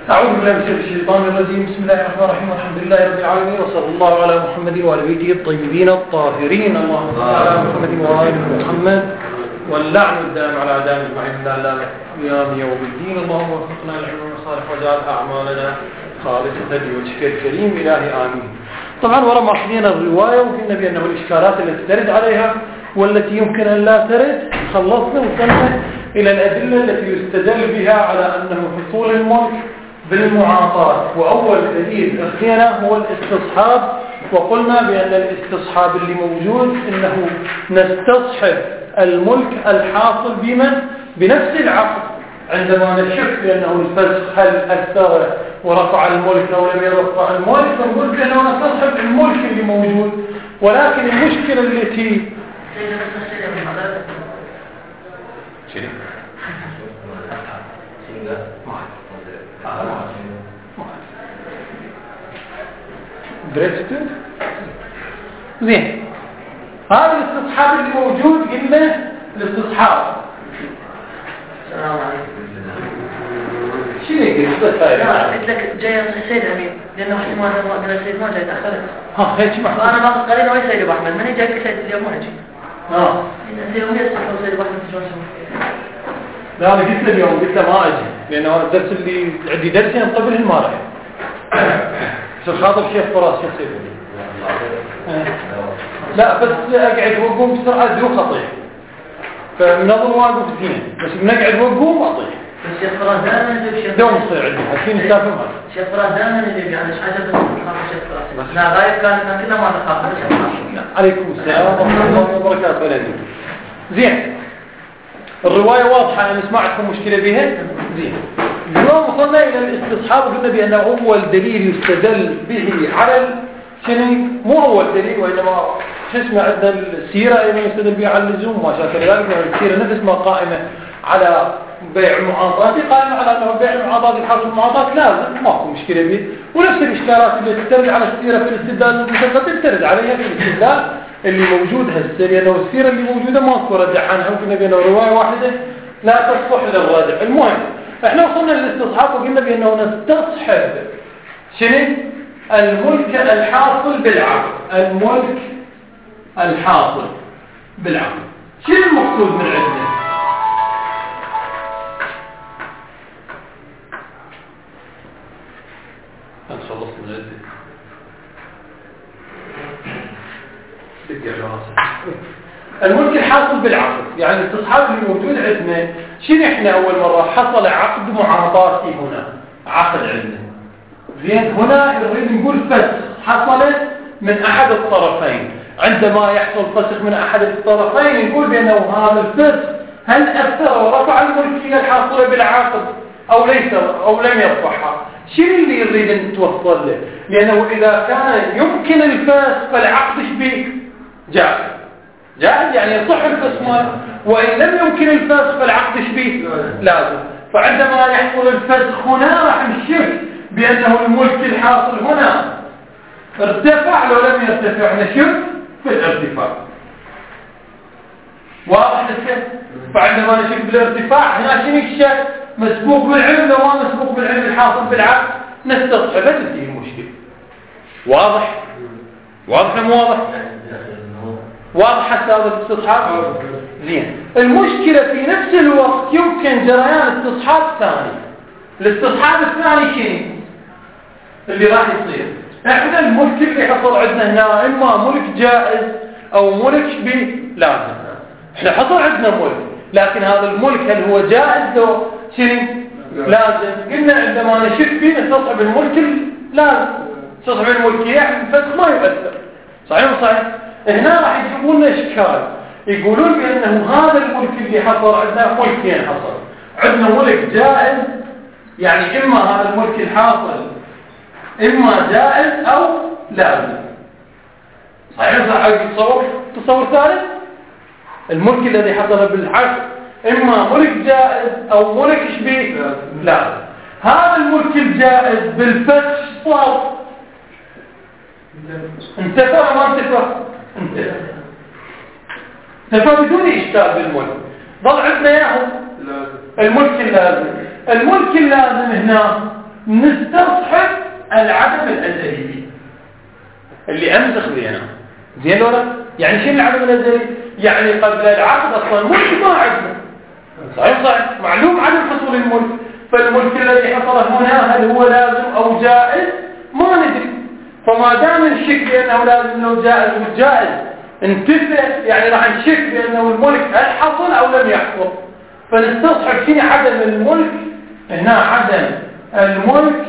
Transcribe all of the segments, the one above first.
أعوذ بالله من الشيطان الرجيم. بسم الله الرحمن الرحيم. الحمد لله رب العالمين، وصلى الله على محمد وعلى بيته الطيبين الطاهرين. اللهم صل على محمد وعلى محمد، واللعن الدائم على أعداء أجمعين لا قيام يوم الدين. اللهم وفقنا للعلوم الصالح واجعل أعمالنا خالصة لوجهك الكريم إلهي آمين. طبعا ورا ما حكينا الرواية وقلنا بأنه الإشكالات التي ترد عليها والتي يمكن أن لا ترد خلصنا وصلنا إلى الأدلة التي يستدل بها على أنه حصول الملك بالمعاطاة. وأول دليل أخينا هو الاستصحاب، وقلنا بأن الاستصحاب اللي موجود إنه نستصحب الملك الحاصل بنفس العقد. عندما نشك بأنه الفسخ هل أثر ورفع الملك أو لم يرفع الملك، نقول بأنه نستصحب الملك اللي موجود. ولكن المشكلة التي درستون زين، هذا الاستصحاب اللي موجود قلنا الاستصحاب. السلام عليكم. شنو يقول؟ لا قلت لك جاي السيد أمين لأنه احتمال أن السيد ما جاي تأخرت. هيك محمد. أنا باقي قليل وين سيد أبو أحمد؟ من جاي السيد اليوم ما يجي. اليوم يصح سيد أبو أحمد شلون سوى؟ لا أنا قلت له اليوم، قلت له ما أجي لأنه الدرس اللي عندي درس يوم قبل ما راح. شوف خاطر شيخ فراس شيخ سيد. لا بس أقعد وأقوم بسرعة ذو خطير، فمنظم واقف زين، بس بنقعد وأقوم أطيح. الشيخ فراس دائما يجيب شيخ. دوم يصير عندي حكيم يسافر معه. الشيخ فراس دائما يجيب يعني إيش حاجة بس نخاف الشيخ فراس. لا غايب كان كنا ما نخاف الشيخ فراس. عليكم السلام ورحمة الله وبركاته. بلدي زين، الرواية واضحة، أنا سمعتكم مشكلة بها. زين، اليوم وصلنا إلى الاستصحاب، قلنا بأنه أول دليل يستدل به على شنو، مو أول دليل وإنما شو اسمه عندنا السيرة أيضا يستدل بها على اللزوم وما شابه ذلك. السيرة نفس ما قائمة على بيع المعاطاة قائمة على أنه بيع المعاطاة الحاصل المعاطاة لازم، ماكو مشكلة به. ونفس الإشكالات اللي ترد على السيرة في الاستدلال المتقدم ترد عليها في الاستدلال اللي موجود هسه، لأنه السيرة اللي موجودة ماكو ردع عنها، وقلنا بأنه رواية واحدة لا تصلح للردع. المهم احنا وصلنا للاستصحاب وقلنا بأنه نستصحب شنو؟ الملك الحاصل بالعقد. الملك الحاصل بالعقد شنو المقصود من عندنا؟ خلص من عندنا الملك الحاصل بالعقد، يعني الاستصحاب اللي موجود عندنا شنو؟ احنا اول مرة حصل عقد معاطاتي هنا، عقد عندنا زين، هنا نريد نقول فسخ حصلت من احد الطرفين. عندما يحصل فسخ من احد الطرفين نقول بانه هذا الفسخ هل اثر ورفع الملكية الحاصلة بالعقد او ليس او لم يرفعها. شنو اللي يريد ان نتوصل له؟ لانه اذا كان يمكن الفسخ فالعقد شبيه جائز، جائز يعني يصح الفسخ ماله، وان لم يمكن الفسخ فالعقد شبيه لازم. فعندما يحصل الفسخ هنا راح نشك بانه الملك الحاصل هنا ارتفع لو لم يرتفع، نشك في الارتفاع. واضح لسه؟ فعندما نشك بالارتفاع هنا شنو الشك؟ مسبوق بالعلم لو ما مسبوق بالعلم الحاصل بالعقد نستصحبه، تنتهي المشكله. واضح؟ واضح مو واضح؟ واضح حتى هذا الاستصحاب؟ زين، المشكله في نفس الوقت يمكن جريان استصحاب ثاني. الاستصحاب الثاني شنو اللي راح يصير؟ احنا الملك اللي حصل عندنا هنا اما ملك جائز او ملك شبيه لازم. احنا حصل عندنا ملك، لكن هذا الملك هل هو جائز او شنو لازم؟ قلنا عندما نشك فيه نستصحب الملك لازم، نستصحب الملكية الفسخ ما يؤثر. صحيح وصحيح؟ هنا راح يجيبون لنا اشكال، يقولون بانه هذا الملك اللي حصل عندنا ملكين حصل، عندنا ملك جائز يعني اما هذا الملك الحاصل اما جائز او لازم. صحيح صحيح؟ تصور ثالث، الملك الذي حصل بالعقد اما ملك جائز او ملك شبيه لازم. هذا الملك الجائز بالفتح صار انتفى ما انتفى؟ انتفى بدون اشكال بالملك. ضل عندنا اياه الملك اللازم. الملك اللازم هنا نستصحب العدم الأزلي فيه اللي أمس خذيناه. زين ولا؟ يعني شنو العدم الأزلي؟ يعني قبل العقد أصلا ملك ما عندنا. صحيح معلوم عدم حصول الملك، فالملك الذي حصل هنا هل هو لازم أو جائز ما ندري. فما دام نشك بأنه لازم أو جائز والجائز انتفى، يعني راح نشك بأنه الملك هل حصل أو لم يحصل. فنستصحب شنو عدم الملك هنا؟ عدم الملك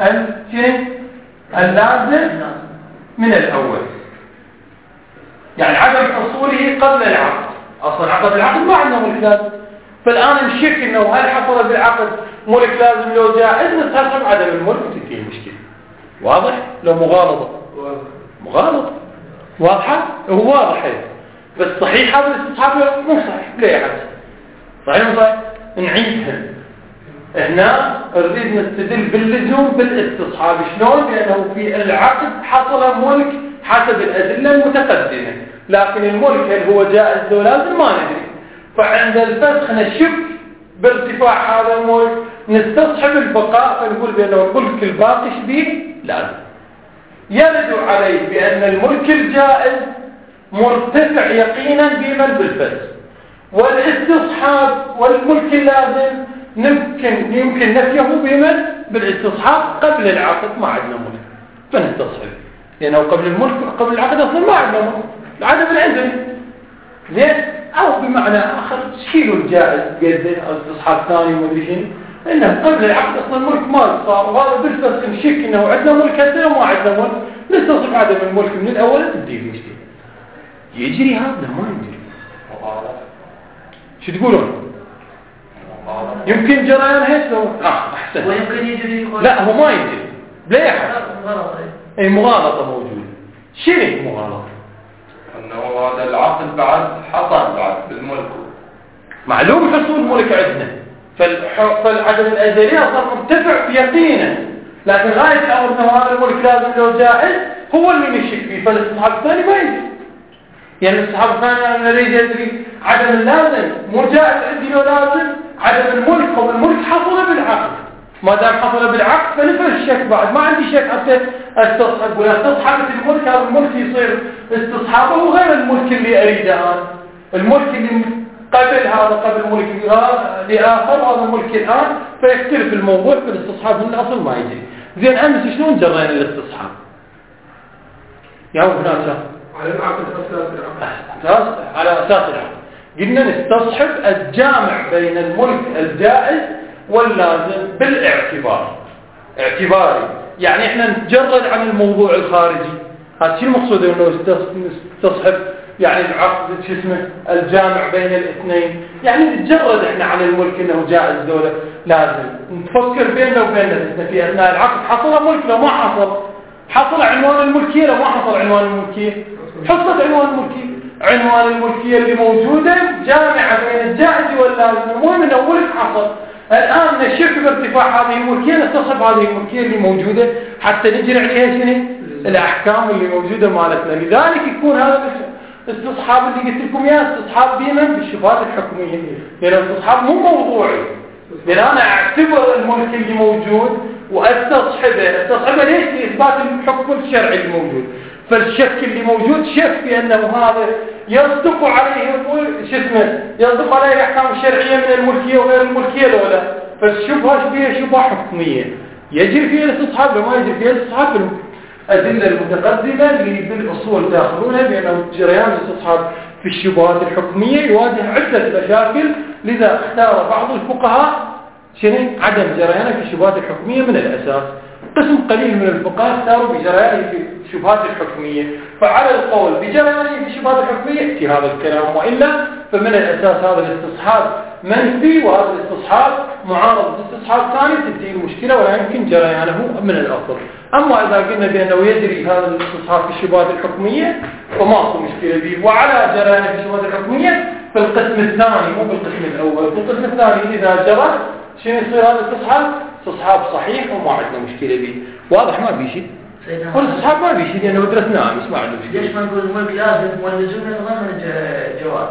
اللازم من الأول، يعني عدم حصوله قبل العقد. أصلا عقد العقد ما عندنا ملك لازم، فالآن نشك إنه هل حصل بالعقد ملك لازم لو جائز، نستصحب عدم الملك وتنتهي المشكلة. واضح؟ لو مغالطة واضحة؟ هو واضح هيك. بس صحيح هذا الاستصحاب مو صحيح ليه حد؟ صحيح مو صحيح؟ نعيدها هنا. نريد نستدل باللزوم بالاستصحاب. شلون؟ لأنه في العقد حصل ملك حسب الأدلة المتقدمة، لكن الملك هل هو جائز لو لازم ما ندري. فعند الفسخ نشك بارتفاع هذا الملك، نستصحب البقاء، فنقول بأنه الملك الباقي شبيه لازم. يرد عليه بأن الملك الجائز مرتفع يقينا بمن بالفسخ، والاستصحاب والملك اللازم يمكن نفيه بمن بالاستصحاب قبل العقد ما عندنا ملك، فنستصحب لأنه قبل العقد أصلا ما عندنا ملك، العدم العندنا. زين؟ أو بمعنى آخر شيلوا الجائز بيده أو استصحاب ثاني ومدري شنو، إنه قبل العقد أصلا الملك ما صار، وهذا بالفسخ نشك إنه عندنا ملك هسه وما عندنا ملك، نستصحب عدم الملك من الأول تبدي المشكلة. يجري هذا ما يجري. شو تقولون؟ يمكن جريان هيك لو أحسن. ويمكن يجري. لا هو ما يجري. ليه حسن؟ أي مغالطة موجودة. شنو مغالطة؟ أنه هذا العقد بعد حصل بعد بالملك. معلوم حصول الملك عندنا، فالعدم الأزلي أصلا مرتفع يقينا، لكن غاية الأمر أنه هذا الملك لازم لو جائز هو اللي نشك فيه، فالاستصحاب الثاني ما يجري. يعني الاستصحاب الثاني أنا نريد أدري عدم اللازم مو جائز عندي لو لازم، عدم الملك والملك حصل بالعقد. ما دام حصل بالعقد فنفى الشك، بعد ما عندي شك حتى استصحب. ولا استصحبت الملك، هذا الملك يصير استصحابه غير الملك اللي اريده انا. الملك اللي قبل هذا قبل ملك لآخر، وهذا الملك الآن، فيختلف الموضوع في الاستصحاب من الأصل ما يجري. زين أمس شلون جرينا الاستصحاب؟ يا هنا على العقد على أساس العقد قلنا نستصحب الجامع بين الملك الجائز واللازم بالاعتبار. اعتباري يعني احنا نتجرد عن الموضوع الخارجي. هذا شو المقصود انه نستصحب؟ يعني العقد شو اسمه الجامع بين الاثنين، يعني نتجرد احنا عن الملك انه جائز دولة لازم، نفكر بيننا وبين نفسنا في اثناء العقد حصل ملك لو ما حصل عنوان الملكية، لو ما حصل عنوان الملكية حصلت عنوان الملكية. عنوان الملكية اللي موجودة جامعة بين الجائز واللازم، المهم انه ملك حصل. الآن نشك بارتفاع هذه الملكية، نستصحب هذه الملكية اللي موجودة حتى نجري عليها شنو الأحكام اللي موجودة مالتنا. لذلك يكون هذا الاستصحاب اللي قلت لكم اياه استصحاب ديما بالشبهات الحكمية، لأن الاستصحاب مو موضوعي، لأن أنا أعتبر الملك اللي موجود واستصحبه ليش؟ لإثبات الحكم الشرعي الموجود. فالشك اللي موجود شك بأنه هذا يصدق عليه يصدق عليه الأحكام الشرعية من الملكية وغير الملكية ولا. فالشبهة فيها شبهة حكمية يجري فيها الاستصحاب، لو ما يجري فيها الاستصحاب الأدلة المتقدمة اللي بالأصول تأخذونها بأنه جريان الاستصحاب في الشبهات الحكمية يواجه عدة مشاكل. لذا اختار بعض الفقهاء عدم جريانه في الشبهات الحكمية من الأساس. قسم قليل من الفقهاء اختاروا بجريانه في الشبهات الحكمية. فعلى القول بجريانه في الشبهات الحكمية يأتي هذا الكلام، وإلا فمن الأساس هذا الاستصحاب منفي، وهذا الاستصحاب معارض لاستصحاب ثاني تنتهي المشكلة ولا يمكن جريانه من الأصل. أما إذا قلنا بأنه يجري هذا الاستصحاب في الشبهات الحكمية فما في مشكلة به، وعلى جريانه في الشبهات الحكمية في القسم الثاني مو بالقسم الأول. في القسم الثاني إذا جرى شنو يصير هذا الاستصحاب؟ استصحاب صحيح وما عندنا مشكلة به. واضح ما بيشي؟ والاستصحاب ما بيشي لأنه درسناه مش ما عندنا مشكلة. ليش ما نقول الملك لازم واللزوم يتضمن جواز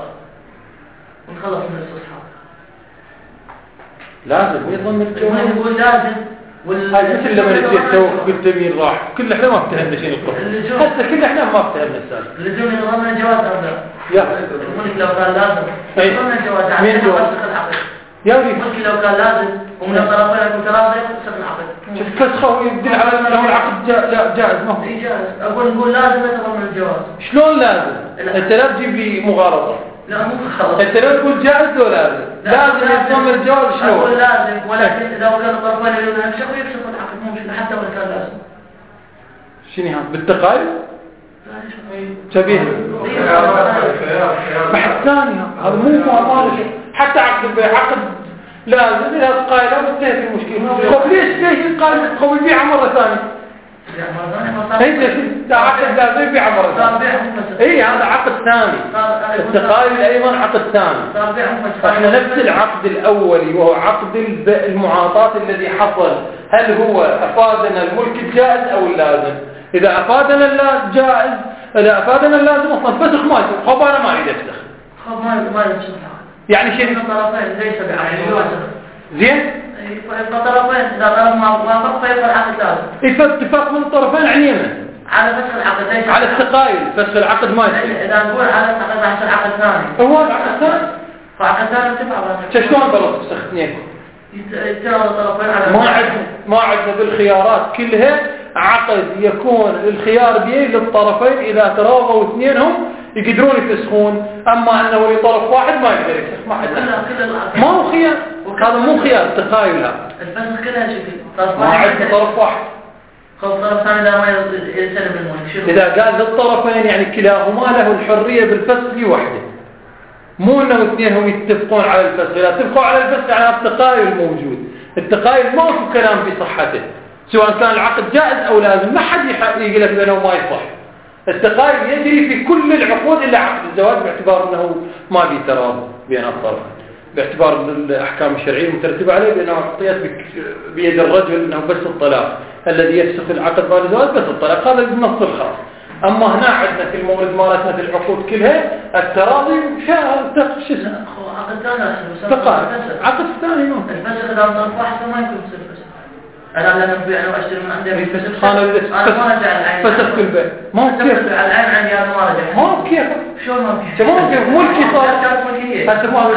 ونخلص من الاستصحاب؟ لازم يتضمن الجواز. ما نقول لازم هاي مثل لما نجي التوقف بالتمييز راح كل احنا ما افتهمنا شيء القصة هسه كل احنا ما افتهمنا السالفة اللزوم يضمن الجواز أو لا؟ يا الملك لو كان لازم يضمن الجواز مين جواز؟ يا ولي الملك لو كان لازم ومن الطرفين يكون تراضي يفسخ العقد. شوف فسخه يدل على انه العقد جائز ما هو. اي جائز. نقول لازم يتضمن الجواز. شلون لازم؟ انت لا تجيب لي مغالطة. لا مو خلاص. انت لا تقول جائز ولا لازم. لازم يتضمن الجواز شلون؟ اقول لازم ولكن اذا كان الطرفين يريدون يفسخوا يفسخوا العقد مو مشكلة حتى وان كان لازم. شنو هذا؟ بالتقايد؟ شبيه. بحث ثاني هذا مو مالك حتى عقد البيع عقد لازم إذا قائلة وانتهت المشكلة. طب ليش قال قوي بيع مرة ثانية؟ هي عقد لازم يبيع مرة ثانية. اي هذا عقد ثاني. التقايل أيضا عقد ثاني. احنا نفس العقد الأولي وهو عقد المعاطاة الذي حصل هل هو أفادنا الملك الجائز أو اللازم؟ إذا أفادنا الجائز إذا أفادنا اللازم أصلا فسخ ما يصير. خب أنا ما أريد أفسخ. خب ما يفسخ. يعني شيء من الطرفين ليس بعين زين؟ الطرفين إذا طرف ما وافق فيفعل العقد لازم. اتفاق من الطرفين عن يمن. على فسخ العقد ليس. على التقايل فسخ العقد ما يصير. إذا نقول على العقد راح يصير عقد ثاني. هو عقد ثاني. فعقد ثاني تفعل. شلون ضرب فسخ اثنين؟ يتناول الطرفين على. ما عندنا بالخيارات كلها عقد يكون الخيار بيه للطرفين إذا تراضوا اثنينهم يقدرون يفسخون أما أنه لطرف واحد ما يقدر يفسخ ما حد ما هو خيار هذا مو خيار تخايل هذا الفسخ كلها شكل ما عندنا طرف واحد خلص طرف ثاني لا ما يسلم الملك إذا قال للطرفين يعني كلاهما له الحرية بالفسخ وحده مو أنه اثنينهم يتفقون على الفسخ إذا اتفقوا على الفسخ على التقايل موجود التقايل ما هو كلام بصحته سواء كان العقد جائز أو لازم ما حد يقول لك بأنه ما يصح التقايل يجري في كل العقود إلا عقد الزواج باعتبار أنه ما في تراضي بين الطرفين باعتبار الأحكام الشرعية المترتبة عليه بأنه أعطيت بيد الرجل أنه بس الطلاق الذي يفسخ العقد بعد الزواج بس الطلاق هذا بالنص الخاص أما هنا عندنا في المورد مارسنا في العقود كلها التراضي شو اسمه عقد ثاني عقد ثاني نوع الفسخ إذا طرف واحد ما يكون يصير فسخ أنا لما أبيع أنا وأشتري من عندي فسخ أنا ما رجع العين فسخ كل بيع ما هو كيف العين عندي أنا ما رجع ما هو كيف شلون ما كيف ما هو كيف ملكي صار هسه ما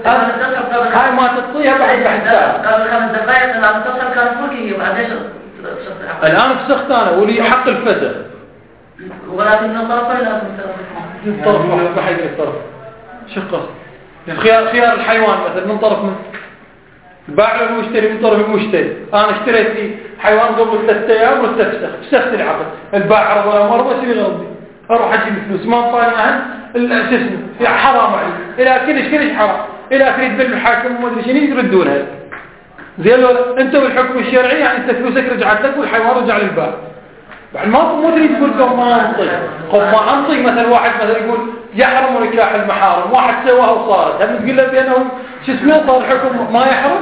هاي ما تطيها بعد قبل 5 دقائق لما اتصل كانت ملكي بعد ايش الآن فسخت أنا ولي حق الفسخ ولكن الطرفين لازم الطرف ما حيقدر الطرف شو قصد خيار الحيوان مثلا من طرف من باع المشتري من طرف المشتري انا اشتريت لي حيوان قبل 3 ايام فسخت العقد الباع عرض ولا مره بس يغرضي اروح اجيب الفلوس ما انطاني عن شو اسمه حرام علي الى كلش حرام الى تريد بالحاكم ما ادري شنو يردونها زين ولا انت بالحكم الشرعي يعني انت فلوسك رجعت لك والحيوان رجع للباع بعد ما تريد تقول لهم ما انطي خب ما انطي مثلا واحد مثلا يقول يحرم نكاح المحارم واحد سواها وصارت هم تقول له بانه شو اسمه صار الحكم ما يحرم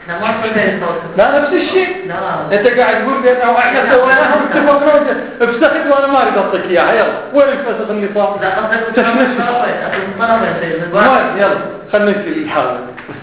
لا نفس الشيء انت قاعد تقول بانه احنا سويناها واتفقنا افسخت وانا ما اريد اعطيك اياها يلا وين الفسخ اللي صار يلا خلينا في الحاله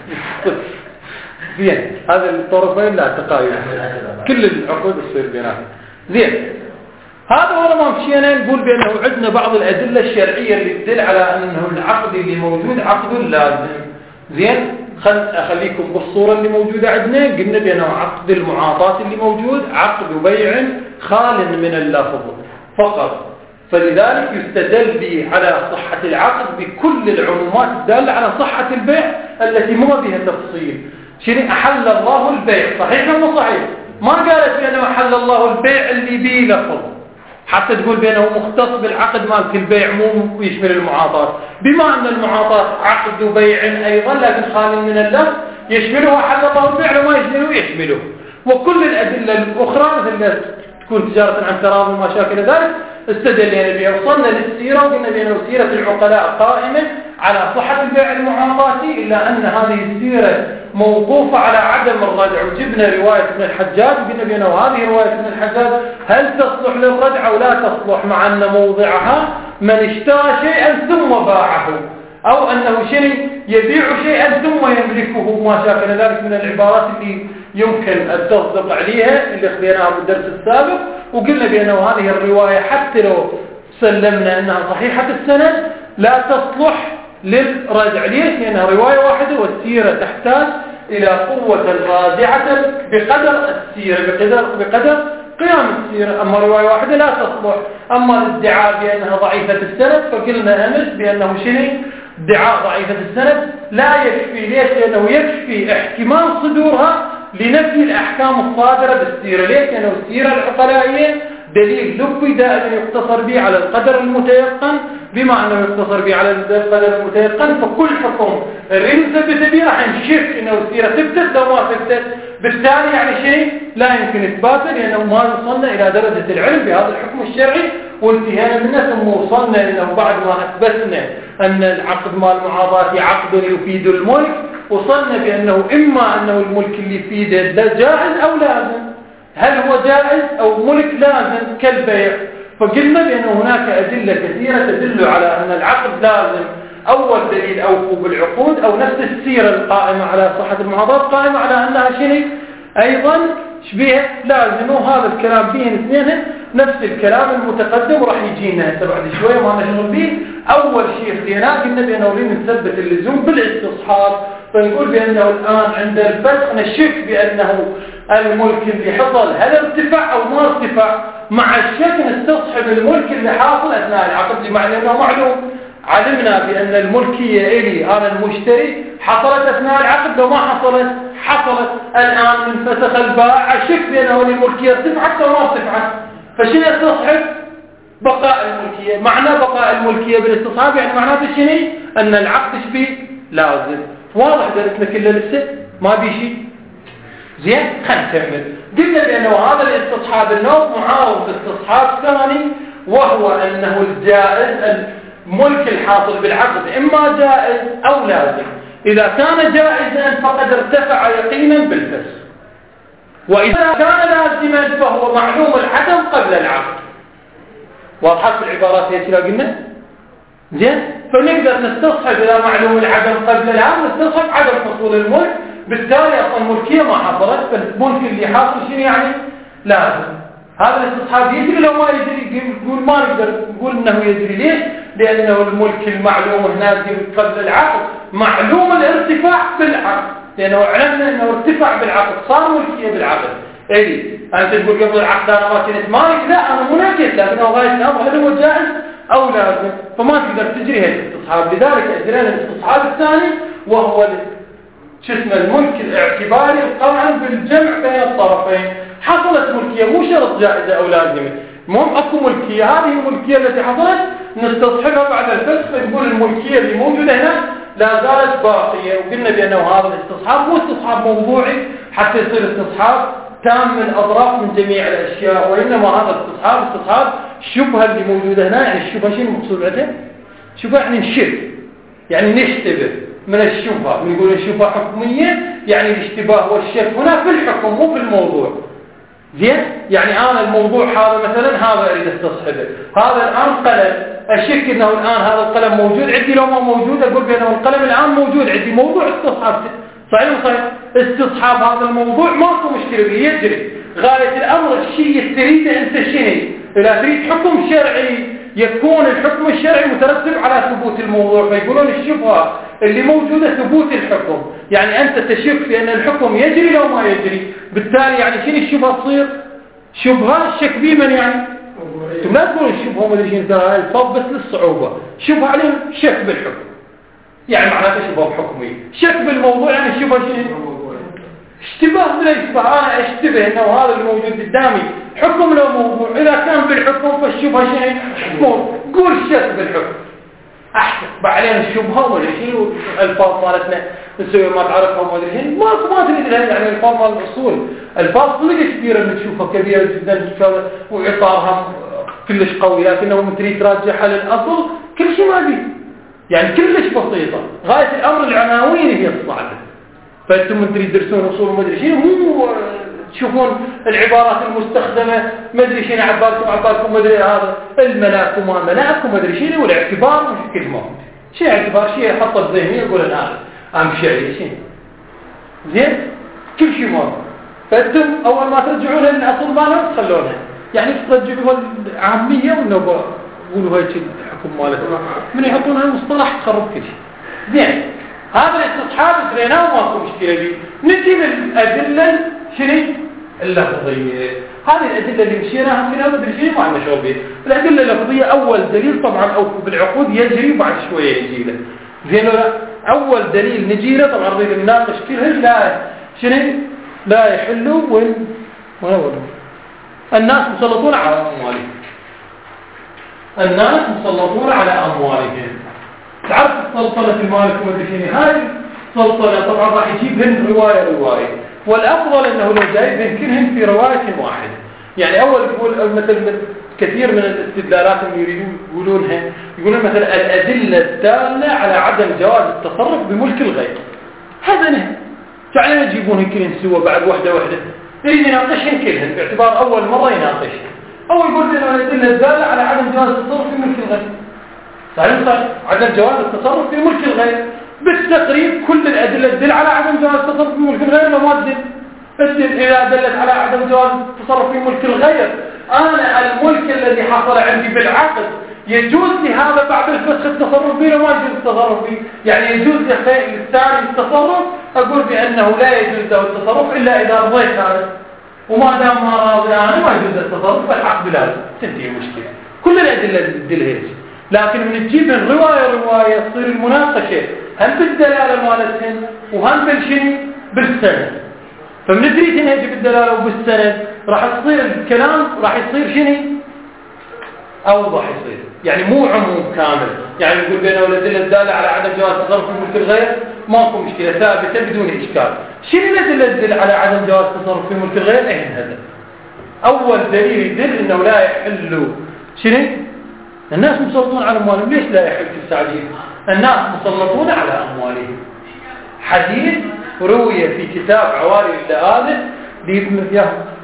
زين هذا الطرفين لا تقايل كل العقود تصير بيناتهم زين هذا ورا ما مشينا نقول بانه عندنا بعض الادله الشرعيه اللي تدل على انه العقد اللي موجود عقد لازم زين اخليكم بالصوره اللي موجوده عندنا قلنا بانه عقد المعاطاه اللي موجود عقد بيع خال من اللفظ فقط فلذلك يستدل به على صحه العقد بكل العمومات الداله على صحه البيع التي ما بها تفصيل شنو احل الله البيع صحيح ولا صحيح ما قالت بانه احل الله البيع اللي به لفظ حتى تقول بانه مختص بالعقد مالك البيع مو يشمل المعاطاه بما ان المعاطاه عقد بيع ايضا لكن خال من اللفظ يشمله احل الله البيع وما يشمله يشمله وكل الادله الاخرى مثل تكون تجاره عن تراضي وما شاكل ذلك استدلنا بها وصلنا للسيره وقلنا بانه سيره العقلاء قائمه على صحه البيع المعاطاتي الا ان هذه السيره موقوفة على عدم الردع وجبنا رواية ابن الحجاج وقلنا بأنه هذه رواية ابن الحجاج هل تصلح للردع أو لا تصلح مع أن موضعها من اشترى شيئا ثم باعه أو أنه شيء يبيع شيئا ثم يملكه ما شاكل ذلك من العبارات اللي يمكن التصدق عليها اللي خذيناها بالدرس السابق. وقلنا بأنه هذه الرواية حتى لو سلمنا أنها صحيحة السند لا تصلح للردع. ليش؟ لأنها رواية واحدة والسيرة تحتاج إلى قوة رادعة بقدر السيرة بقدر قيام السيرة. أما رواية واحدة لا تصلح. أما الادعاء بأنها ضعيفة السند فقلنا أمس بأنه شنو ادعاء ضعيفة السند لا يكفي. ليش؟ لأنه يكفي احتمال صدورها لنفي الأحكام الصادرة بالسيرة. ليش؟ لأنه السيرة العقلائية دليل لبي دائما يقتصر به على القدر المتيقن. بما أنه يقتصر به على القدر المتيقن فكل حكم الرين ثبت به راح نشك أنه السيرة ثبتت لو ما ثبتت. بالتالي يعني شيء لا يمكن إثباته لأنه ما وصلنا إلى درجة العلم بهذا الحكم الشرعي وانتهينا منه. ثم وصلنا أنه بعد ما أثبتنا أن العقد مال المعاضاة عقد يفيد الملك وصلنا بأنه إما أنه الملك اللي يفيده لا جائز أو لازم. هل هو جائز أو ملك لازم كالبيع؟ فقلنا بأن هناك أدلة كثيرة تدل على أن العقد لازم. أول دليل أوفوا بالعقود أو نفس السيرة القائمة على صحة المعاضات قائمة على أنها شيء أيضا شبيه لازم. وهذا الكلام فيه اثنين نفس الكلام المتقدم وراح يجينا بعد شوية ما نشغل به. أول شيء خليناه قلنا بأنه لين نثبت اللزوم بالاستصحاب. فنقول بأنه الآن عند الفتح نشك بأنه الملك اللي حصل هل ارتفع أو ما ارتفع. مع الشك نستصحب الملك اللي حاصل أثناء العقد لمعنى أنه معلوم. علمنا بأن الملكية إلي أنا المشتري حصلت أثناء العقد لو ما حصلت الآن من فسخ البائع الشك بأنه الملكية ارتفعت أو ما ارتفعت. فشنو يستصحب؟ بقاء الملكية. معنى بقاء الملكية بالاستصحاب يعني معناته شنو؟ أن العقد شبيه لازم. واضح درسنا كله لسه ما بيشي زين. خلينا نكمل. قلنا بأنه هذا الاستصحاب النوع معارض باستصحاب ثاني وهو أنه الجائز الملك الحاصل بالعقد إما جائز أو لازم. إذا كان جائزا فقد ارتفع يقينا بالفسخ وإذا كان لازما فهو معلوم العدم قبل العقد. واضحة في العبارات هي كلا قلنا زين. فنقدر نستصحب إذا معلوم العدم قبل العقد نستصحب عدم حصول الملك. بالتالي أصلا الملكية ما حصلت فالملك اللي حاصل شنو يعني لازم. هذا الاستصحاب يدري لو ما يدري نقول ما نقدر نقول انه يدري. ليش؟ لانه الملك المعلوم هناك قبل العقد معلوم الارتفاع بالعقد. لانه علمنا انه ارتفع بالعقد صار ملكية بالعقد. اي انت تقول قبل العقد انا ما كنت مالك لا انا مناكد لكنه غاية الامر هل هو جائز او لازم. فما تقدر تجري هذا الاستصحاب. لذلك اجرينا الاستصحاب الثاني وهو الملك الاعتباري القائم بالجمع بين الطرفين. حصلت ملكية مو شرط جائزة أو لازمة. المهم أكو ملكية. هذه الملكية التي حصلت نستصحبها بعد الفسخ فنقول الملكية اللي موجودة هنا لا زالت باقية. وقلنا بأنه هذا الاستصحاب مو استصحاب موضوعي حتى يصير استصحاب تام الأطراف من جميع الأشياء وإنما هذا استصحاب الشبهة اللي موجودة هنا. يعني الشبهة شنو المقصود بها؟ شبهة يعني نشبه يعني نشتبه من الشبهة. بنقول الشبهة حكمية يعني الاشتباه والشك هنا في الحكم مو في الموضوع. زين. يعني أنا الموضوع هذا مثلا هذا أريد استصحبه. هذا الآن قلم أشك أنه الآن هذا القلم موجود عندي لو ما موجود أقول بأنه القلم الآن موجود عندي. موضوع استصحاب صحيح صحيح. استصحاب هذا الموضوع ماكو مشكلة به يجري. غاية الأمر الشيء تريده أنت شنو؟ إذا تريد حكم شرعي يكون الحكم الشرعي مترتب على ثبوت الموضوع. فيقولون الشبهة اللي موجودة ثبوت الحكم. يعني أنت تشك بأن الحكم يجري لو ما يجري. بالتالي يعني شنو الشبهة تصير؟ شبهة شك بمن يعني؟ ثم لا تقول الشبهة ما شنو ترى الفض بس للصعوبة. شبهة عليهم شك بالحكم يعني معناته شبهة حكمية. شك بالموضوع يعني الشبهة شنو؟ اشتباه ولا اشتباه. أنا اشتبه أنه هذا الموجود قدامي حكم له موضوع. إذا كان بالحكم فالشبهة شنو؟ قول شك بالحكم أحسن. بعدين الشبهة ولا شيء الفاظ مالتنا نسوي ما تعرفها وما أدري شيء ما تريد لها. يعني الفاظ مال الأصول الفاظ كلش كبيرة اللي تشوفها كبيرة جدا وإطارها كلش قوي لكنه تريد تراجعها للأصل كل شيء ما بيه. يعني كلش بسيطة. غاية الأمر العناوين هي الصعبة. فأنتم تريد تدرسون أصول ما أدري شيء مو تشوفون العبارات المستخدمة ما أدري شيء عبالكم ما أدري هذا الملاك وما ملاك وما أدري شيء والاعتبار مش كلمة. شيء اعتبار شيء يحطه بذهني يقول أنا أمشي عليه شيء زين كل شيء موافق. فأنتم أول ما ترجعون للأصل مالهم تخلونها يعني ترجعوا العامية وإنه يقولوا هاي شيء الحكم مالتهم من يحطونها المصطلح تخرب كل شيء. زين هذا الاستصحاب سريناه وماكو مشكلة به. نجي للأدلة شنو اللفظية. هذه الأدلة اللي مشيناها فيها مدري شيء ما مشهور به. الأدلة اللفظية أول دليل طبعا أو بالعقود يجري وبعد شوية يجي له. زين لا أول دليل نجي له طبعا نريد نناقش كله لا شنو لا يحلوا وين الناس مسلطون على أموالهم. الناس مسلطون على أموالهم. تعرف السلطنة المالك ومدري شنو هاي السلطنة طبعا راح يجيبهن رواية والأفضل أنه لو جايبهن كلهن في رواية واحدة. يعني أول يقول مثل كثير من الاستدلالات اللي يريدون يقولون مثلا الأدلة الدالة على عدم جواز التصرف بملك الغير. هذا نهي فعلا يجيبونهن كلهن سوا بعد واحدة يريد يناقشهن كلهن باعتبار أول مرة يناقشهن. أول يقول لنا الأدلة الدالة على عدم جواز التصرف في ملك الغير. صحيح عدم جواز التصرف في ملك الغير بالتقريب كل الأدلة تدل على عدم جواز التصرف في ملك الغير لو ما تدل إذا دلت على عدم جواز التصرف في ملك الغير أنا الملك الذي حصل عندي بالعقد يجوز لي هذا بعد الفسخ التصرف به وما يجوز التصرف به. يعني يجوز للثاني التصرف أقول بأنه لا يجوز له التصرف إلا إذا رضيت هذا وما دام ما راضي أنا ما يجوز التصرف فالحق بلاد تنتهي مشكلة. كل الأدلة تدل هيك. لكن من تجيب رواية تصير المناقشة هم بالدلالة مالتهن وهم بالشنو بالسند. فمن تريد هنا يجيب الدلالة وبالسند راح تصير الكلام راح يصير شنو أوضح يصير. يعني مو عموم كامل يعني يقول بينه والأدلة الدالة على عدم جواز التصرف في ملك الغير ماكو مشكلة ثابتة بدون إشكال. شنو الأدلة تدل على عدم جواز التصرف في ملك الغير؟ هذا أول دليل يدل إنه لا يحل شنو الناس مسلطون على أموالهم. ليش لا يحل في التعديل؟ الناس مسلطون على أموالهم. حديث روي في كتاب عوالي اللآلئ لابن يا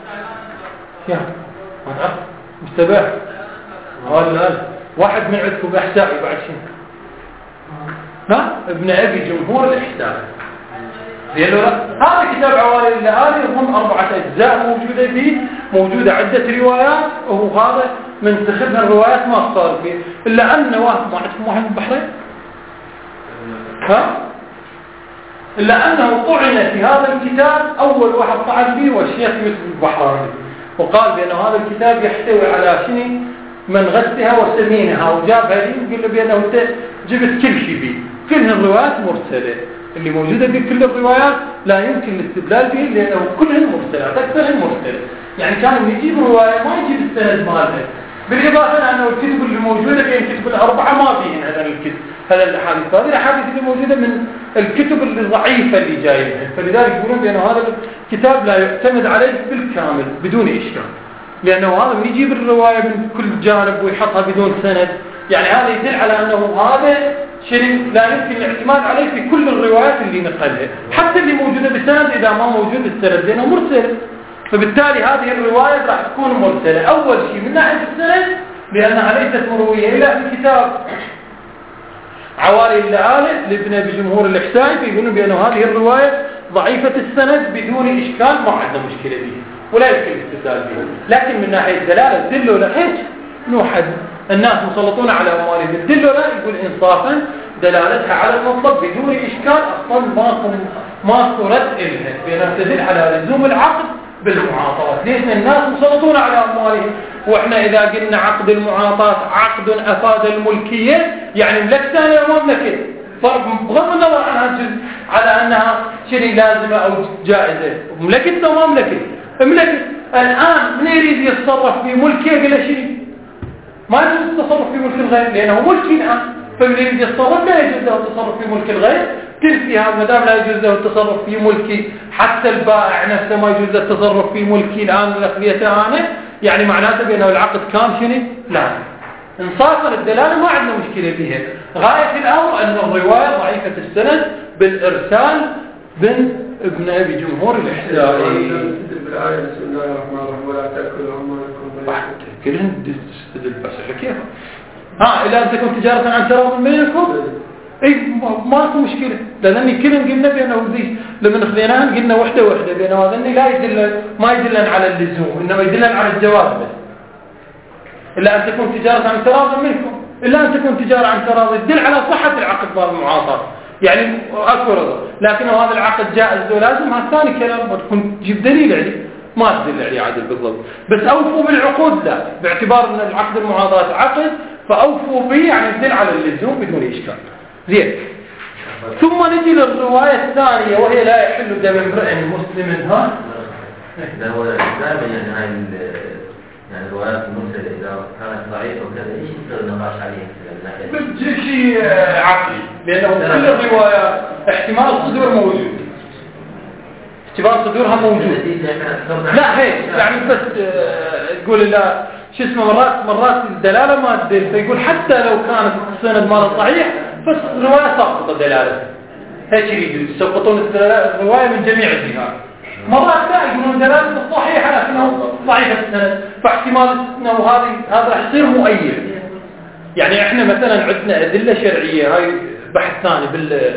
ما تعرف مستباح قال واحد من عندكم إحسائي بعد شنو ها ابن أبي جمهور الإحسائي. هذا كتاب عوالي اللآلئ هم 4 أجزاء موجودة فيه موجودة عدة روايات وهذا من تخذها الروايات ما صار فيه إلا أن واحد من البحرين إلا أنه طعن في هذا الكتاب أول واحد طعن فيه والشيخ يوسف البحراني وقال بأن هذا الكتاب يحتوي على شيء من غثها وسمينها وجابها لي وقال له بأنه أنت جبت كل شيء فيه. كل الروايات مرسلة اللي موجودة في كل الروايات لا يمكن الاستدلال به لأنه كلها مرسلات أكثرها مرسلة. يعني كانوا يجيب رواية ما يجيب السند مالها. بالإضافة أنه الكتب اللي موجودة بين الكتب الأربعة ما فيهن هذا الأحاديث. هذه الأحاديث اللي موجودة من الكتب الضعيفة اللي جايبها. فلذلك يقولون بأنه هذا الكتاب لا يعتمد عليه بالكامل بدون إشكال لأنه هذا يجيب الرواية من كل جانب ويحطها بدون سند. يعني هذا يدل على أنه هذا شيء لا يمكن الاعتماد عليه في كل الروايات اللي نقلها حتى اللي موجودة بسند إذا ما موجود السند لأنه مرسل. فبالتالي هذه الرواية راح تكون مرسلة أول شيء من ناحية السند لأنها ليست مروية إلا في كتاب عوالي اللآلئ لابن أبي جمهور الإحسائي فيقولون بأن هذه الرواية ضعيفة السند بدون إشكال ما عندنا مشكلة به ولا يمكن الاستدلال به. لكن من ناحية الدلالة دلوا لهيك نوحد الناس مسلطون على أموالهم دلوا لا يقول إنصافا دلالتها على المطلب بدون إشكال أصلا ما رد إلها بأنها تدل على لزوم العقد بالمعاطاة. ليش الناس مسلطون على أموالهم وإحنا إذا قلنا عقد المعاطاة عقد أفاد الملكية يعني ملك ثاني أو مملكة بغض النظر عنها على أنها شيء لازمة أو جائزة مملكة أو مملكة مملكة. الآن من يريد يتصرف في ملكه قال شيء ما يجوز التصرف في ملك الغير لأنه ملكي الآن. فمن يريد يتصرف لا يجوز له التصرف في ملك الغير تنفي هذا ما دام لا يجوز له التصرف في ملكي حتى البائع نفسه ما يجوز له التصرف في ملكي الآن الأخذية أنا يعني معناته بأنه العقد كان شنو لا انصافا الدلالة ما عندنا مشكلة فيها. غاية الأمر أن الرواية ضعيفة السند بالإرسال بن ابن أبي جمهور الإحسائي. بسم الله الرحمن الرحيم ولا تأكلوا أموالكم كلهم تستدل بس كيف إلا أن تكون تجارة عن تراض بينكم اي ماكو مشكله، لان كلنا قلنا بانه ذي لما خذيناها قلنا وحده بانه هذا لا يدل ما يدلن على اللزوم، انما يدلن على الجواز بس. الا ان تكون تجاره عن تراض منكم، الا ان تكون تجاره عن تراض يدل على صحه العقد بالمعاصره، يعني اكو رضا، لكن هذا العقد جائز ولازم، هذا ثاني كلام وتكون تجيب دليل عليه ما تدل عليه عادل بالضبط. بس اوفوا بالعقود لا، باعتبار ان العقد المعاضاه عقد فاوفوا به، يعني يدل على اللزوم بدون اشكال. زين. ثم نجي للروايه الثانيه وهي لا يحل دم امرئ مسلم. ها ده هو الاسلام يعني هاي يعني الروايات المرسله اذا كانت ضعيفه وكذا ايش يصير النقاش عليها؟ بتجي شيء عقلي، لانه كل الروايات احتمال الصدور موجود، احتمال صدورها موجود. لا هيك يعني بس تقول لا شو اسمه، مرات الدلاله ما تدل، فيقول حتى لو كانت السند ماله صحيح بس الروايه ساقطه دلالته، هيك يريدوا يسقطون الروايه من جميع الجهات. مرات لا يقولون دلالته صحيحه لكنه ضعيفه السند، فاحتمال انه هذا راح يصير مؤيد. يعني احنا مثلا عندنا ادله شرعيه، هاي بحث ثاني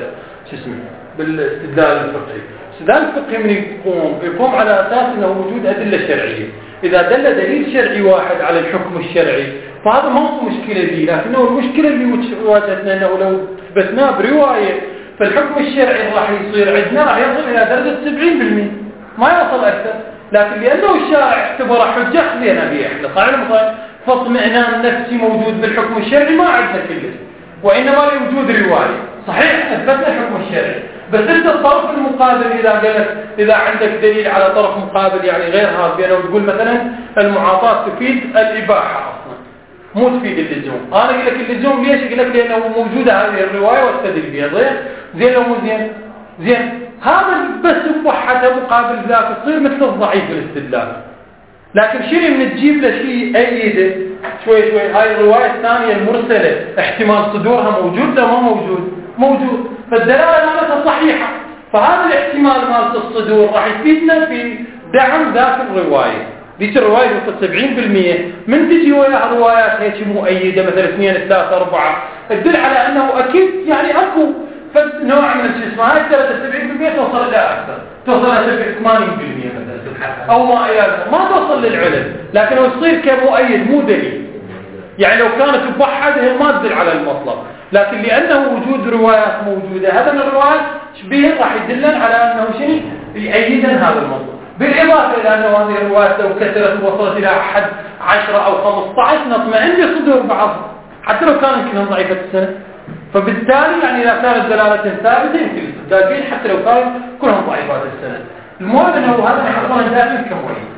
بالاستدلال الفقهي. الاستدلال الفقهي من يقوم على اساس انه وجود ادله شرعيه. اذا دل دليل شرعي واحد على الحكم الشرعي فهذا ما هو مشكله دي، لكنه المشكله اللي واجهتنا انه لو اثبتناه بروايه فالحكم الشرعي راح يصير عندنا راح يصل الى درجه 70%، ما يوصل اكثر. لكن لانه الشارع اعتبره حجه خلينا به احنا صحيح فاطمئنان نفسي موجود بالحكم الشرعي ما عندنا كله، وانما لوجود روايه صحيح اثبتنا الحكم الشرعي. بس انت الطرف المقابل اذا قالت اذا عندك دليل على طرف مقابل يعني غير هذا، بانه تقول مثلا المعاطاه تفيد الاباحه اصلا مو تفيد اللزوم، انا اقول لك اللزوم ليش؟ اقول لك لانه موجوده هذه الروايه واستدل بها. زين لو مو زين هذا بس بوحدها مقابل ذاك تصير مثل الضعيف الاستدلال. لكن شيء من تجيب له شيء ايده شوي هاي الروايه الثانيه المرسله احتمال صدورها موجود لا ما موجود، فالدلاله مالتها صحيحه، فهذا الاحتمال مالت الصدور راح يفيدنا في دعم ذاك الروايه. ديك الروايه وصلت 70%، من تجي وياها روايات هيك مؤيده مثلا 2 3 4 تدل على انه اكيد يعني اكو نوع من الجسم هاي درجه 70% توصل الى اكثر، توصل الى 80% مثلا او ما الى ذلك، ما توصل للعلم، لكنه يصير كمؤيد مو دليل. يعني لو كانت موحده ما تدل على المطلب، لكن لانه وجود روايات موجوده هذا من الروايات شبيه راح يدلن على انه شيء يؤيدن هذا المطلب. بالاضافه الى انه هذه الروايات لو كثرت ووصلت الى حد 10 او 15 نطمئن بصدور بعض حتى لو كانت كلها ضعيفه السند. فبالتالي يعني اذا كانت دلاله ثابته يمكن الاستدلال حتى لو كانوا كلهم ضعيفات السند. المهم انه هذا يحصل دائما كمؤيد.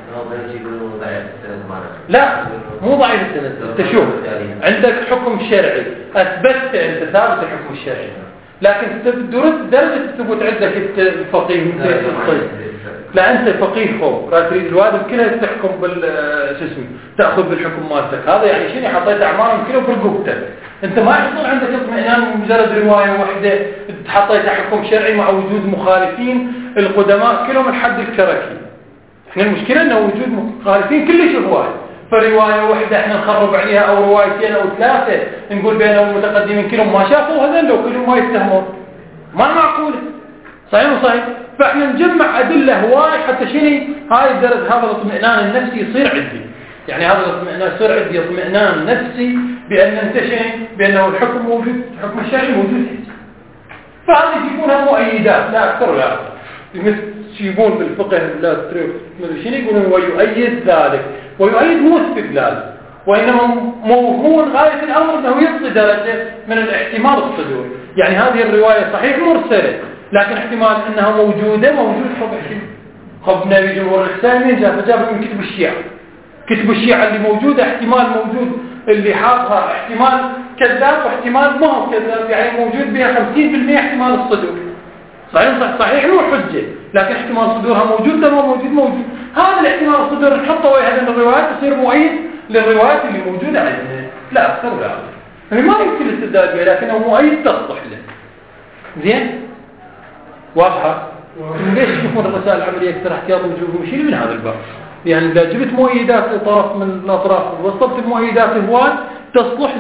لا مو ضعيف السند. انت شوف عندك حكم شرعي اثبتت انت ثابت الحكم الشرعي، لكن درجه الثبوت عندك الفقيه لا انت فقيه فوق تريد الوادم كلها تحكم تاخذ بالحكم مالتك. هذا يعني شنو حطيت اعمالهم كلها برقبتك، انت ما يحصل عندك اطمئنان من مجرد روايه واحده حطيت حكم شرعي مع وجود مخالفين القدماء كلهم الحد الكركي. احنا المشكله انه وجود مخالفين كلش هواي، فروايه واحده احنا نخرب عليها او روايتين او ثلاثه نقول بينهم المتقدمين كلهم ما شافوا هذا لو كلهم ما يتهمون، ما معقوله. صحيح وصحيح. فاحنا نجمع ادله هواي حتى شنو هاي الدرجه هذا الاطمئنان النفسي يصير عندي، يعني هذا الاطمئنان يصير عندي اطمئنان نفسي بان انت شنو بانه الحكم موجود، الحكم الشرعي موجود. فهذه يجيبونها مؤيدات لا اكثر ولا اقل، مثل يجيبون بالفقه لا تدري شنو يقولون ويؤيد ذلك، ويؤيد مو استدلال وانما مو غايه الامر انه يعطي درجه من الاحتمال الصدور. يعني هذه الروايه صحيح مرسله لكن احتمال انها موجود خب نبي جمهور الاسلام جاب من كتب الشيعة، كتب الشيعة اللي موجوده احتمال موجود اللي حاطها احتمال كذاب واحتمال ما هو كذاب، يعني موجود بها 50% احتمال الصدور. صحيح مو حجه لكن احتمال صدورها موجود ده موجود. هذا الاحتمال الصدور نحطه ويا هذه الروايات يصير مؤيد للروايات اللي موجوده عندنا لا اكثر ولا اقل. يعني ما يمكن الاستدلال به لكنه مؤيد تصلح له. زين واضحه؟ ليش يكون الرسائل العمليه اكثر احتياط وجوب وشيل من هذا الباب؟ يعني اذا جبت مؤيدات لطرف من الاطراف ووصلت بمؤيدات هواي تصلح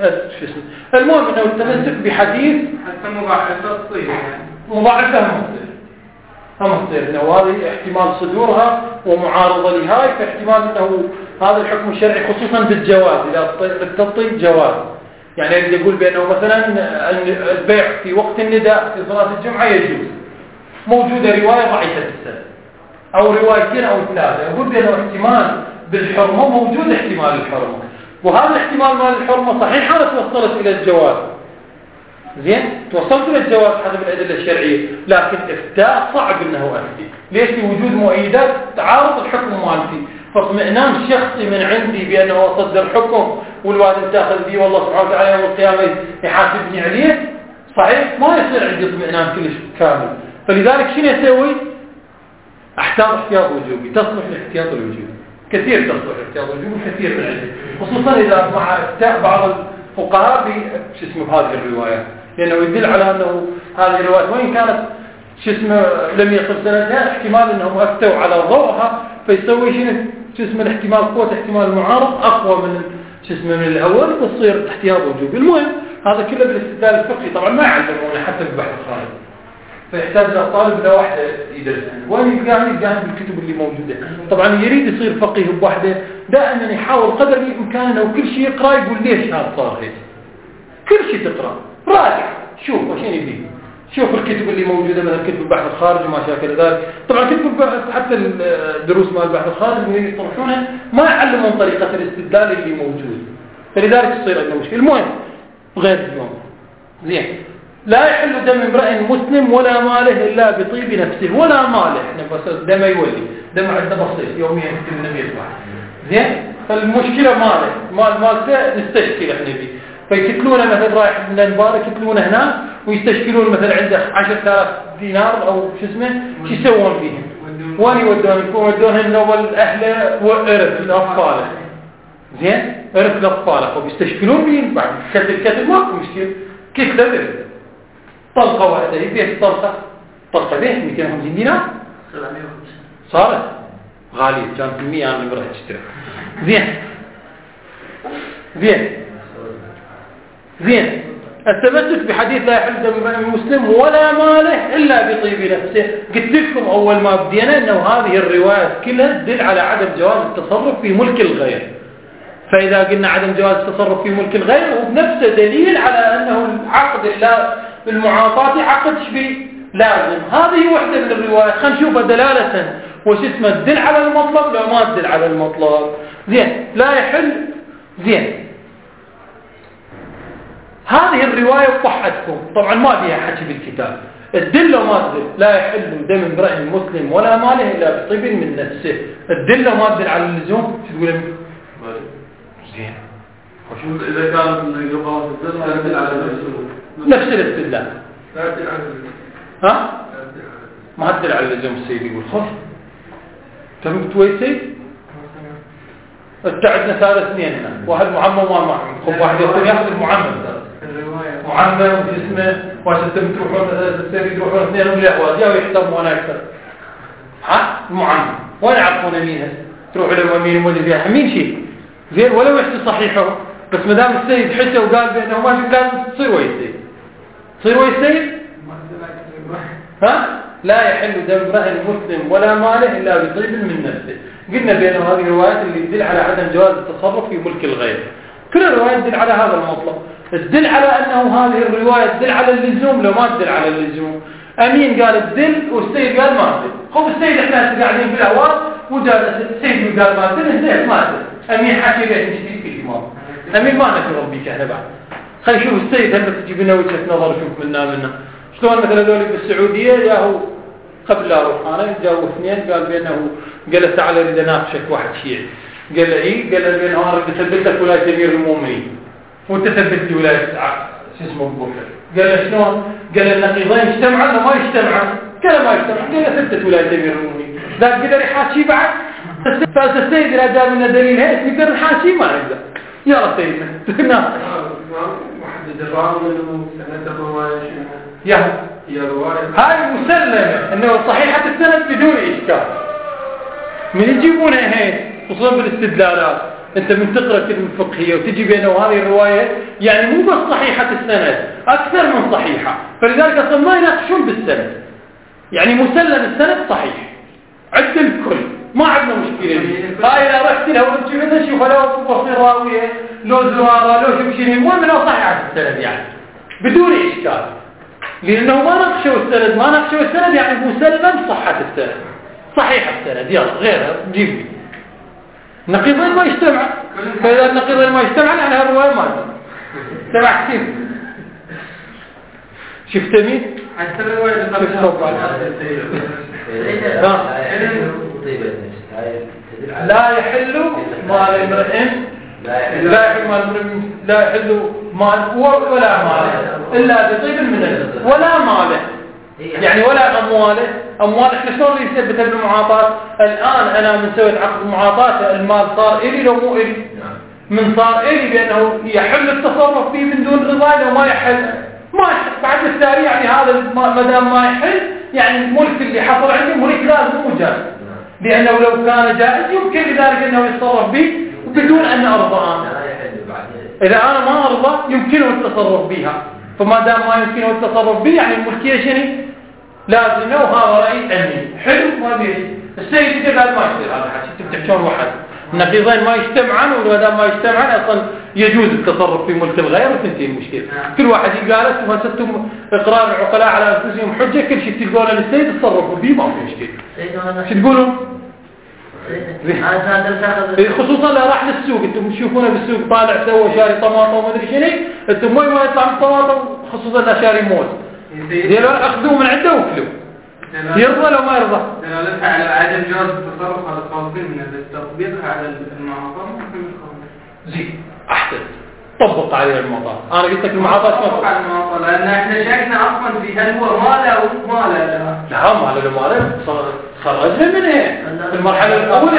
المهم أنه التمسك بحديث حتى مضاعفة تصير يعني مضاعفة هم تصير أنه هذه احتمال صدورها ومعارضة لهاي، فاحتمال أنه هذا الحكم الشرعي خصوصا بالجواز إذا بالتطيب جواز. يعني اللي يقول بأنه مثلا البيع في وقت النداء في صلاة الجمعة يجوز، موجودة رواية ضعيفة السند أو روايتين أو ثلاثة، يقول بأنه احتمال بالحرمة موجود احتمال الحرمة، وهذا الاحتمال مال الحرمة صحيح أنا توصلت إلى الجواز، زين توصلت إلى الجواز حسب الأدلة الشرعية، لكن إفتاء صعب أنه أفتي. ليش؟ لوجود مؤيدات تعارض الحكم مالتي، فاطمئنان شخصي من عندي بأنه أصدر حكم والوالد تاخذ بي والله سبحانه وتعالى يوم القيامة يحاسبني عليه، صحيح ما يصير عندي اطمئنان كلش كامل. فلذلك شنو أسوي؟ أحتاط احتياط وجوبي، تصلح الاحتياط الوجوبي، كثير تصلح الاحتياط الوجوبي كثير من عندي، خصوصا إذا مع افتاء بعض الفقهاء بهذه الروايات، لأنه يدل على أنه هذه الروايات وإن كانت لم يصل سندها احتمال أنهم أفتوا على ضوءها، فيسوي الاحتمال قوة احتمال المعارض أقوى من من الأول، تصير احتياط وجوبي. المهم هذا كله بالاستدلال الفقهي، طبعا ما يعلمونه حتى بالبحث الخارجي، فيحتاج الطالب له واحدة يدرسها، وين يقاعد بالكتب اللي موجودة. طبعا يريد يصير فقيه بوحده دائما يحاول قدر الإمكان وكل شيء يقرأ يقول ليش هذا صار هيك، كل شيء تقرأ راجع شوف وشين يبيه، شوف الكتب اللي موجودة مثلا كتب البحث الخارجي وما شاكل ذلك. طبعا كتب البحث حتى الدروس مال البحث الخارجي اللي يطرحونها ما يعلمون طريقة الاستدلال اللي موجود، فلذلك تصير عندنا مشكلة. المهم غير اليوم زين، لا يحل دم امرئ مسلم ولا ماله إلا بطيب نفسه ولا ماله. احنا بس دم يولي دم عندنا بسيط يوميا يكتب النبي يطلع زين، فالمشكلة مالته نستشكل احنا بيه، فيكتلونه مثلا رايح من المبارك يكتلونه هنا ويستشكلون مثلا عنده 10,000 دينار او شو يسوون فيهم؟ وين يودون؟ يكون يودونهم اول اهله وارث الاطفال، زين ارث الاطفال وبيستشكلون بيه بعد كتل ماكو مشكله، كتله ذي طلقه واحده يبيع طلقه بيه 250 دينار 750 صارت غاليه، كانت 100 انا اللي رحت اشتري. زين التمسك بحديث لا يحل دم المسلم ولا ماله إلا بطيب نفسه. قلت لكم أول ما بدينا أنه هذه الروايات كلها تدل على عدم جواز التصرف في ملك الغير، فإذا قلنا عدم جواز التصرف في ملك الغير وبنفسه دليل على أنه العقد المعاطاة عقد شبيه لازم. هذه واحدة من الروايات، خلينا نشوفها دلالة تدل على المطلب لو ما تدل على المطلب. زين لا يحل، زين هذه الرواية وضحتكم طبعا ما فيها حكي بالكتاب، الدل وما تدل لا يحل دم امرئ مسلم ولا ماله إلا بطيب من نفسه، الدل وما تدل على اللزوم. شو تقول زين وشو إذا كانت الرواية تدل على نفس الاستدلال ها ما تدل على اللزوم. السيد يقول خش تمت ويا سيد ابتعدنا ثالث اثنين هنا، واحد معمم وما معمم، خب واحد يقول ياخذ المعمم معمم وجسمه وعشان تروحون السيد يروحون اثنين ولا جاوا يحترموا وانا اكثر ها المعمم وين يعرفون مين تروح له مين ولا فيها مين شيء زين ولو يحكي صحيحه، بس ما دام السيد حكى وقال بانه ما في لازم تصير ويا السيد، تصير ويا السيد ها لا يحل دم امرئ مسلم ولا ماله الا بطيب من نفسه. قلنا بأن هذه الروايات اللي تدل على عدم جواز التصرف في ملك الغير، كل الروايات تدل على هذا المطلب، تدل على أنه هذه الرواية تدل على اللزوم لو ما تدل على اللزوم. أمين قال الدل والسيد قال ما تدل، خب السيد احنا قاعدين في الأوار وجالس السيد قال ما تدل السيد ما تدل، أمين حكي بيت نشتري في الإمام، أمين ما نكر ربيك احنا بعد. خلي شوف السيد هل تجيب لنا وجهة نظر شوف منا شلون مثلا ذولي بالسعودية ياهو قبل لا اروح انا جاوا اثنين قال بانه جلس على يد ناقشك واحد شيعي، قال له ايه؟ قال له بانه انا بدي اثبت لك ولايه امير المؤمنين وانت ثبت لي ولايه شو اسمه ابو بكر. قال له شلون؟ قال له النقيضين اجتمعا وما اجتمعا، قال ما اجتمعا، قال له ثبت ولايه امير المؤمنين، ذاك قدر يحاشي بعد. فالسيد اذا جاب لنا دليل هيك نقدر نحاشي ما نقدر. يلا سيدنا محدد الراوي انه سند الروايه هي رواية هاي مسلمة انه صحيحة السند بدون اشكال. من يجيبونها هيك خصوصا بالاستدلالات أنت من تقرأ كلمة فقهية وتجي بينه وهذه الرواية يعني مو بس صحيحة السند، أكثر من صحيحة، فلذلك أصلا ما يناقشون بالسند، يعني مسلم السند صحيح عد الكل، ما عندنا مشكلة. هاي إذا رحت لها وانت شوف لو بصير راوية لو زرارة لو شبشيني المهم لو صحيحة السند يعني بدون إشكال، لأنه ما ناقشوا السند يعني مسلم صحة السند صحيح السند، يلا غيرها جيب لي نقيضين ما يجتمع، فإذا النقيضين ما يجتمع يعني هالرواية ما سمع كثير. شفت مين؟ حتى الرواية اللي لا يحل مال امرئ لا يحل مال ولا ماله إلا بطيب من الرزق ولا ماله، يعني ولا أموال إحنا شلون يثبت بالمعاطاة؟ الآن أنا من سويت عقد معاطاة المال صار إلي لو مو إلي؟ من صار إلي بأنه يحل التصرف فيه من دون رضاي لو ما يحل بعد التاريخ يعني هذا ما دام ما يحل يعني الملك اللي حصل عندي ملك لازم مو جائز، لأنه لو كان جائز يمكن لذلك أنه يتصرف به بدون أن أرضى أنا. إذا أنا ما أرضى يمكنه التصرف بها، فما دام ما يمكنه التصرف به يعني الملكية شنو؟ لازم وهذا رأي أمني حلو ما بيش السيد يقول هذا ما يصير، هذا حكي تبتحشون واحد النقيضين ما يجتمعان، وإذا ما يجتمعان أصلا يجوز التصرف في ملك الغير وتنتهي المشكلة. كل واحد يقالت وهستم إقرار العقلاء على أنفسهم حجة، كل شيء تقولون للسيد تصرفوا به ما في مشكلة. شو تقولون؟ خصوصا لو راح للسوق انتم تشوفونه بالسوق طالع سوى شاري طماطم وما ادري شنو، انتم ما يطلع من طماطم خصوصا انه شاري موز ديلو اخذوه من عنده وكلوا يرضى لو ما يرضى. دلالتها على عدم جواز التصرف على الخالصين من التطبيق على المعاطاه زين احسن طبق عليه المعاطاه. انا قلت لك المعاطاه شلون طبق على المعاطاه لان احنا شكنا اصلا في هل هو ماله او ماله. لا ماله خرجنا من ايه في المرحله الاولى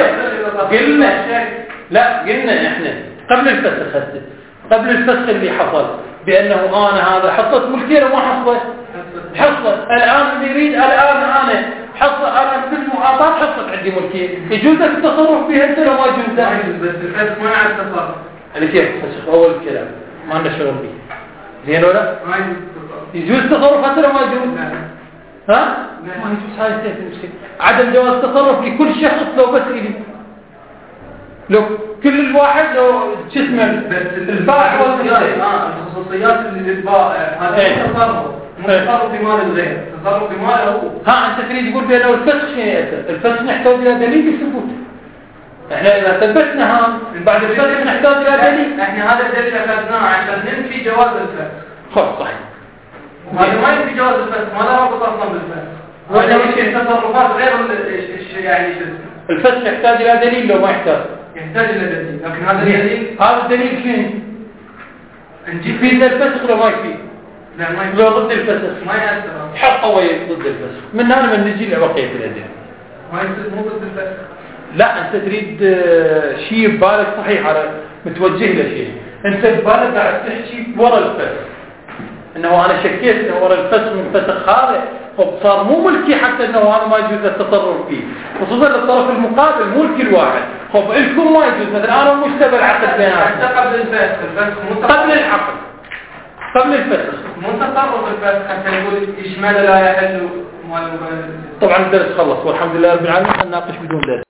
قلنا احنا قبل الفسخ اللي حصل بانه انا هذا حصلت ملكيه وما حصلت الان اللي يريد الان انا حصل انا بالمعاطاه حصلت عندي ملكيه يجوز التصرف فيها انت لو ما يجوز بس الفسخ منع التصرف اللي كيف فسخ اول الكلام ما عندنا شغل به زين ولا ما يجوز التصرف حتى لو ما يجوز ها ما يجوز. هاي المشكله عدم جواز التصرف لكل شخص لو بس إلي لو كل الواحد لو جسمه البائع الخصوصيات اللي للبائع هذا تصرف في مال الغير تصرف في ماله هو. انت تريد تقول بانه الفسخ شنو يأثر؟ الفسخ نحتاج الى دليل الثبوت. احنا اذا ثبتنا بعد الفسخ نحتاج الى دليل. احنا هذا الدليل اخذناه عشان ننفي جواز الفسخ. خلاص صحيح. وهذا ما ينفي جواز الفسخ ما له رابط اصلا بالفسخ. وهذا يمكن تصرفات غير يعني الفسخ يحتاج الى دليل لو ما يحتاج الى دليل، لكن هذا الدليل شنو؟ نجيب فيه الفسخ لو ما يكفي. لا ما يكفي. لو ضد الفسخ ما يأثر. حق قوي ضد الفسخ. من هنا من نجي لبقية الأدلة. ما يصير مو ضد الفسخ. لا أنت تريد شيء ببالك صحيح على متوجه لشيء. أنت ببالك قاعد تحكي ورا الفسخ. إنه أنا شكيت إنه ورا الفسخ من فسخ هذا صار مو ملكي حتى إنه هذا ما يجوز التصرف فيه. خصوصا للطرف المقابل ملك الواحد. خب لكم ما يجوز مثلا أنا مشتبه العقد بيناتكم. حتى قبل الفسخ قبل العقد. قبل الفسخ مو تصرف الفسخ حتى يقول يشمل لا يحل. طبعا الدرس خلص والحمد لله رب العالمين نناقش بدون درس.